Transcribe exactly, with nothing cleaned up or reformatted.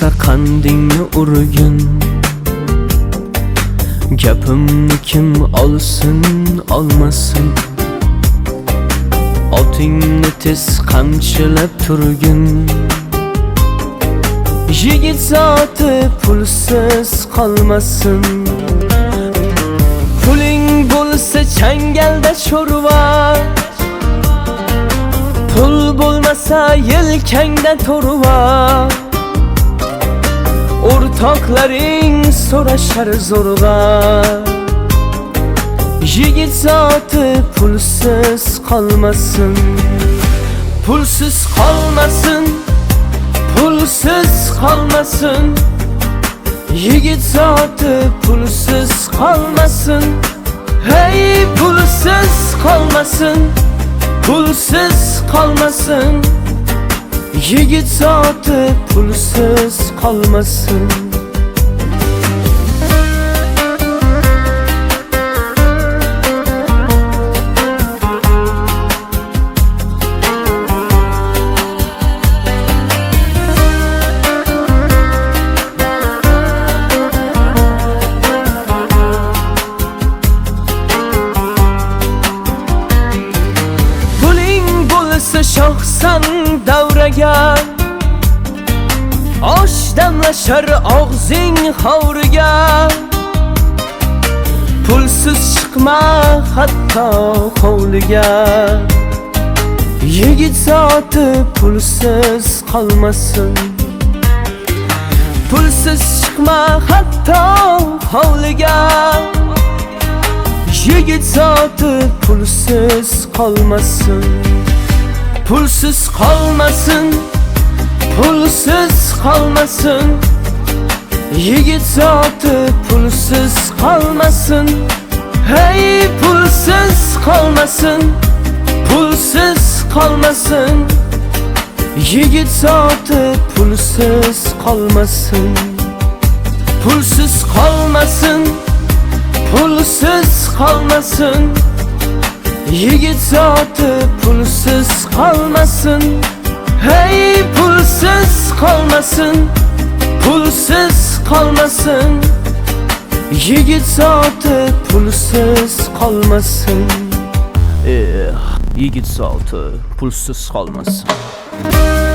bo'lsa qandingni urgin. Gapimni kim olsin, olmasin. Otingni tez qamchilab turgin. Yigit zoti pulsiz qolmasin. Puling bo'lsa changalda sho'rva, pul bo'lmasa yelkangda to'rva. O'rtoqlaring so'rashar zo'rg'a. Yigit zoti pulsiz qolmasin. Pulsiz qolmasin, pulsiz qolmasin. Yigit zoti pulsiz qolmasin. Hey, pulsiz qolmasin, pulsiz qolmasin. Yigit zoti pulsiz qolmasin. Shohsan davraga, osh damlashar og'zing hovriga. Pulsiz chiqma hatto hovliga. Yigit zoti pulsiz qolmasin. Pulsiz chiqma hatto hovliga. Yigit zoti pulsiz qolmasin. Pulsiz qolmasin, pulsiz qolmasin. Yigit zoti pulsiz qolmasin. Hey, pulsiz qolmasin, pulsiz qolmasin. Yigit zoti pulsiz qolmasin. Pulsiz qolmasin, pulsiz qolmasin. Yigit zoti pulsiz qolmasin. Hey, pulsiz qolmasin, pulsiz qolmasin. Yigit zoti pulsiz qolmasin. Eh, yigit zoti pulsiz qolmasin.